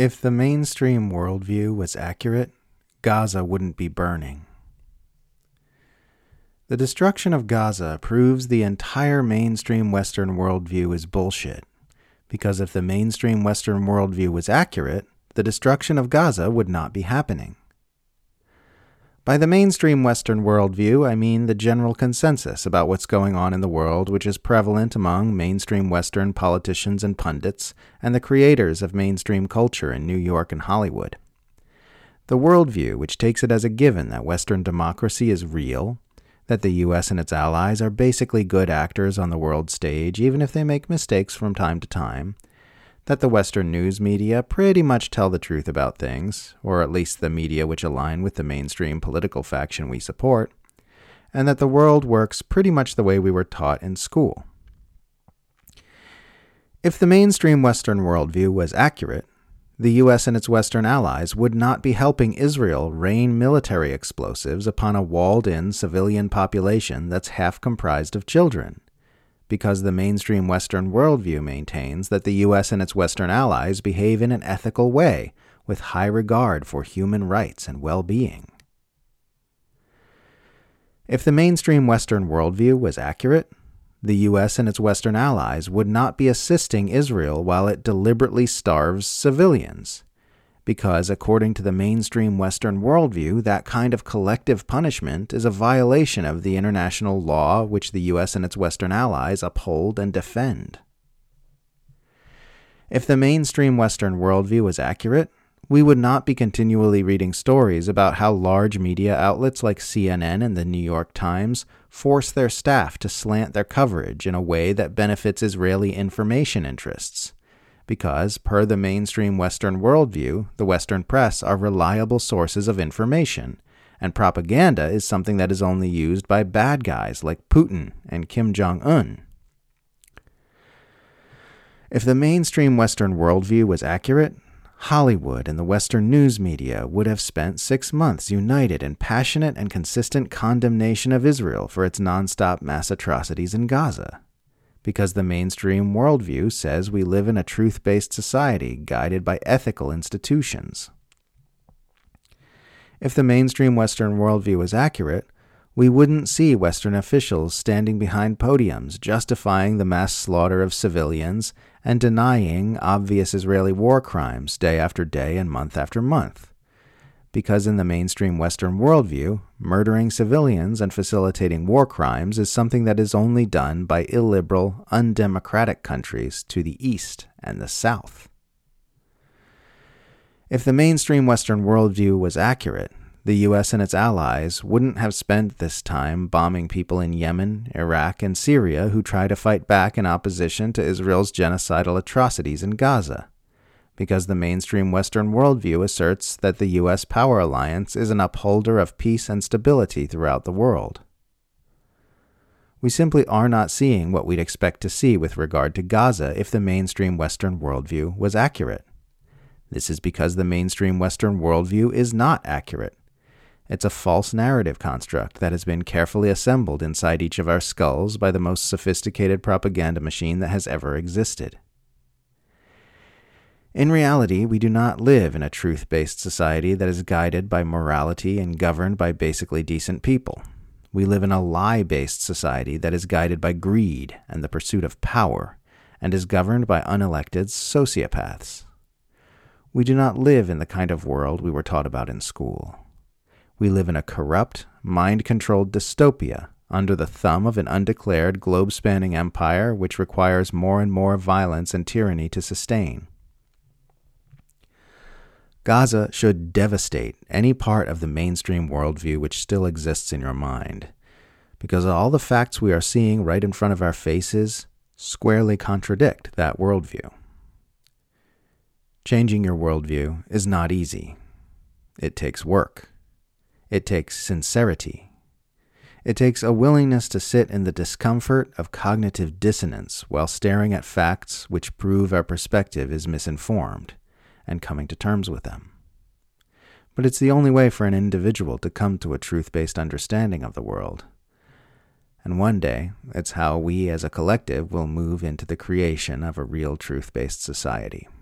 If the mainstream worldview was accurate, Gaza wouldn't be burning. The destruction of Gaza proves the entire mainstream Western worldview is bullshit, because if the mainstream Western worldview was accurate, the destruction of Gaza would not be happening. By the mainstream Western worldview, I mean the general consensus about what's going on in the world, which is prevalent among mainstream Western politicians and pundits, and the creators of mainstream culture in New York and Hollywood. The worldview which takes it as a given that Western democracy is real, that the U.S. and its allies are basically good actors on the world stage, even if they make mistakes from time to time, that the Western news media pretty much tell the truth about things, or at least the media which align with the mainstream political faction we support, and that the world works pretty much the way we were taught in school. If the mainstream Western worldview was accurate, the U.S. and its Western allies would not be helping Israel rain military explosives upon a walled-in civilian population that's half comprised of children, because the mainstream Western worldview maintains that the U.S. and its Western allies behave in an ethical way, with high regard for human rights and well-being. If the mainstream Western worldview was accurate, the U.S. and its Western allies would not be assisting Israel while it deliberately starves civilians, because according to the mainstream Western worldview, that kind of collective punishment is a violation of the international law which the U.S. and its Western allies uphold and defend. If the mainstream Western worldview was accurate, we would not be continually reading stories about how large media outlets like CNN and the New York Times force their staff to slant their coverage in a way that benefits Israeli information interests, because, per the mainstream Western worldview, the Western press are reliable sources of information, and propaganda is something that is only used by bad guys like Putin and Kim Jong-un. If the mainstream Western worldview was accurate, Hollywood and the Western news media would have spent 6 months united in passionate and consistent condemnation of Israel for its nonstop mass atrocities in Gaza, because the mainstream worldview says we live in a truth-based society guided by ethical institutions. If the mainstream Western worldview was accurate, we wouldn't see Western officials standing behind podiums justifying the mass slaughter of civilians and denying obvious Israeli war crimes day after day and month after month. Because in the mainstream Western worldview, murdering civilians and facilitating war crimes is something that is only done by illiberal, undemocratic countries to the east and the south. If the mainstream Western worldview was accurate, the U.S. and its allies wouldn't have spent this time bombing people in Yemen, Iraq, and Syria who try to fight back in opposition to Israel's genocidal atrocities in Gaza, because the mainstream Western worldview asserts that the U.S. power alliance is an upholder of peace and stability throughout the world. We simply are not seeing what we'd expect to see with regard to Gaza if the mainstream Western worldview was accurate. This is because the mainstream Western worldview is not accurate. It's a false narrative construct that has been carefully assembled inside each of our skulls by the most sophisticated propaganda machine that has ever existed. In reality, we do not live in a truth-based society that is guided by morality and governed by basically decent people. We live in a lie-based society that is guided by greed and the pursuit of power, and is governed by unelected sociopaths. We do not live in the kind of world we were taught about in school. We live in a corrupt, mind-controlled dystopia under the thumb of an undeclared globe-spanning empire which requires more and more violence and tyranny to sustain. Gaza should devastate any part of the mainstream worldview which still exists in your mind, because all the facts we are seeing right in front of our faces squarely contradict that worldview. Changing your worldview is not easy. It takes work. It takes sincerity. It takes a willingness to sit in the discomfort of cognitive dissonance while staring at facts which prove our perspective is misinformed, and coming to terms with them. But it's the only way for an individual to come to a truth-based understanding of the world. And one day, it's how we as a collective will move into the creation of a real truth-based society.